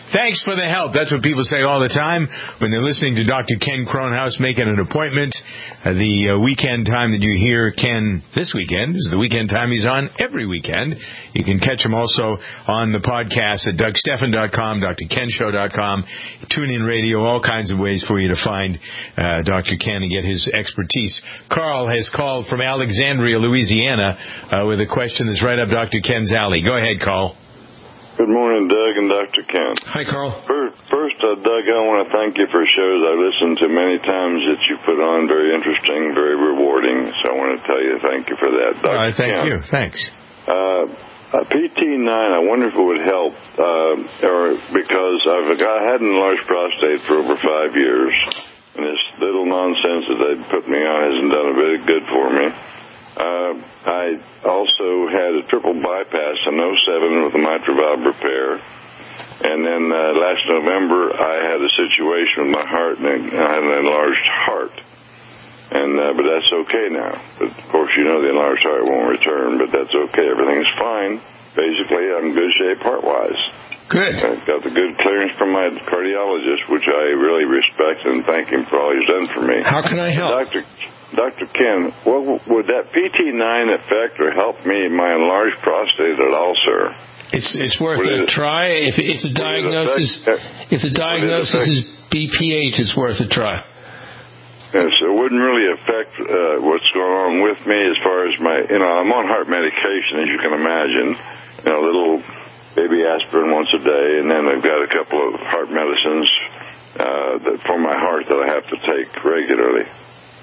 Thanks for the help. That's what people say all the time when they're listening to Doctor Ken Kronhaus making an appointment. Uh, the uh, weekend time that you hear Ken this weekend is the weekend time he's on every weekend. You can catch him also on the podcast at Doug Stephan dot com, Dr Ken Show dot com, TuneIn Radio, all kinds of ways for you to find uh, Doctor Ken and get his expertise. Carl has called from Alexandria, Louisiana, uh, with a question that's right up Doctor Ken's alley. Go ahead, Carl. Good morning, Doug and Doctor Ken. Hi, Carl. First, first uh, Doug, I want to thank you for shows I've listened to many times that you put on. Very interesting, very rewarding. So I want to tell you thank you for that, Doctor All right, thank Ken. you. Thanks. Uh, uh, P T nine, I wonder if it would help, uh, or because I've I had an enlarged prostate for over five years, and this little nonsense that they'd put me on hasn't done a bit of good for me. Uh, I also had a triple bypass in oh seven with a mitral valve repair. And then uh, last November, I had a situation with my heart, and I had an enlarged heart. And uh, but that's okay now. But, of course, you know the enlarged heart won't return, but that's okay. Everything's fine. Basically, I'm in good shape heart-wise. Good. I got the good clearance from my cardiologist, which I really respect and thank him for all he's done for me. How can I help? Doctor Doctor Ken, what would that P T nine affect or help me in my enlarged prostate at all, sir? It's it's worth Would a it, try. If if the diagnosis affect, if the diagnosis is B P H, it's worth a try. Yes, it wouldn't really affect uh, what's going on with me as far as my, you know, I'm on heart medication, as you can imagine. You know, a little baby aspirin once a day, and then I've got a couple of heart medicines uh, that for my heart that I have to take regularly.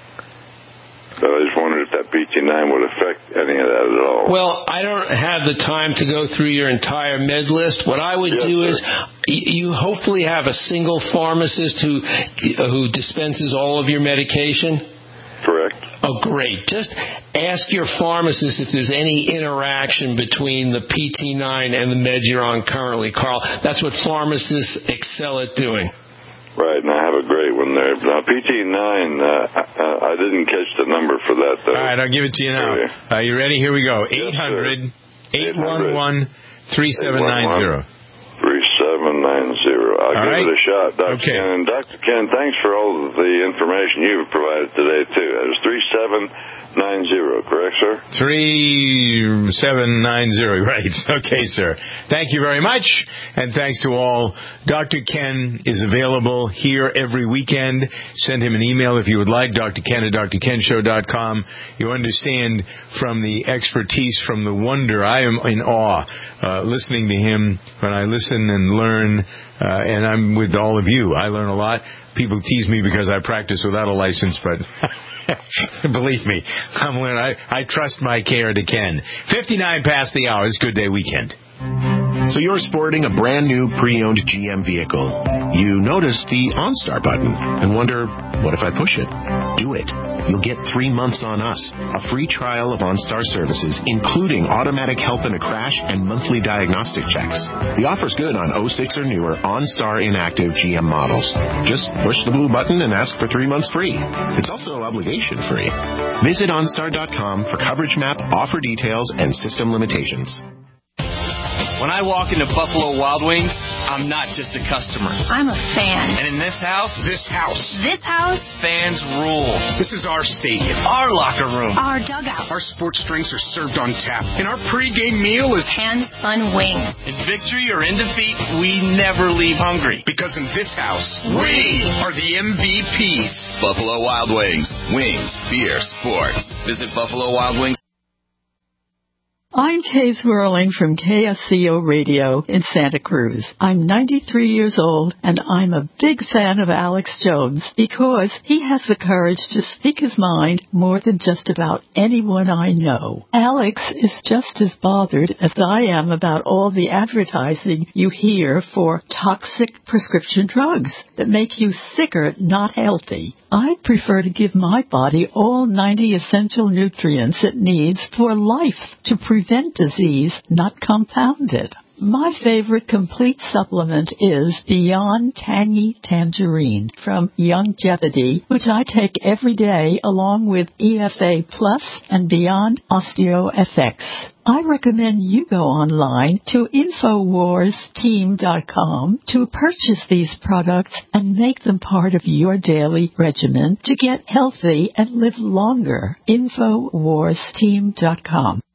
So I just wondered if that P T nine would affect any of that at all. Well, I don't have the time to go through your entire med list. What I would yes, do sir. is you hopefully have a single pharmacist who who dispenses all of your medication. Correct. Oh, great. Just ask your pharmacist if there's any interaction between the P T nine and the meds you're on currently, Carl. That's what pharmacists excel at doing. Right, and I have a great one there. Now, P T nine, uh, I, I didn't catch the number for that, though. All right, I'll give it to you now. Are you ready? Here we go. eight hundred, eight one one, three seven nine zero. three seven nine zero. I'll all give right. it a shot, Doctor Okay. Ken. And Doctor Ken, thanks for all of the information you've provided today, too. It was three seven nine zero, correct, sir? three seven nine zero, right. Okay, sir. Thank you very much, and thanks to all. Doctor Ken is available here every weekend. Send him an email if you would like, Dr Ken at Dr Ken Show dot com. You understand from the expertise, from the wonder. I am in awe uh, listening to him when I listen and learn, uh, and I'm with all of you. I learn a lot. People tease me because I practice without a license, but believe me, I'm when I, I trust my care to Ken. fifty-nine past the hour. It's Good Day Weekend. So you're sporting a brand new pre-owned G M vehicle. You notice the OnStar button and wonder, what if I push it? Do it. You'll get three months on us, a free trial of OnStar services, including automatic help in a crash and monthly diagnostic checks. The offer's good on oh six or newer OnStar inactive G M models. Just push the blue button and ask for three months free. It's also obligation free. Visit OnStar dot com for coverage map, offer details, and system limitations. When I walk into Buffalo Wild Wings, I'm not just a customer. I'm a fan. And in this house, this house, This house, fans rule. This is our stadium, our locker room, our dugout, our sports drinks are served on tap, and our pregame meal is hand-spun wings. In victory or in defeat, we never leave hungry. Because in this house, we are the M V Ps. Buffalo Wild Wings. Wings, beer, sports. Visit Buffalo Wild Wings. I'm Kay Swirling from K S C O Radio in Santa Cruz. I'm ninety-three years old, and I'm a big fan of Alex Jones because he has the courage to speak his mind more than just about anyone I know. Alex is just as bothered as I am about all the advertising you hear for toxic prescription drugs that make you sicker, not healthy. I prefer to give my body all ninety essential nutrients it needs for life to prevent disease, not compound it. My favorite complete supplement is Beyond Tangy Tangerine from Youngevity, which I take every day along with E F A Plus and Beyond Osteo F X. I recommend you go online to infowars team dot com to purchase these products and make them part of your daily regimen to get healthy and live longer. infowars team dot com.